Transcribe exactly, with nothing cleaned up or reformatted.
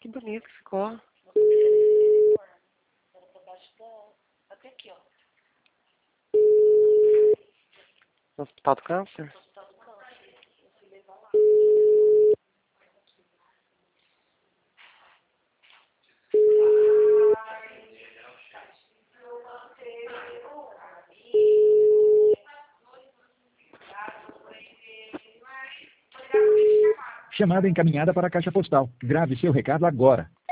Que bonito que ficou. Até aqui, ó. No Hospital do Câncer? Chamada encaminhada para a caixa postal. Grave seu recado agora.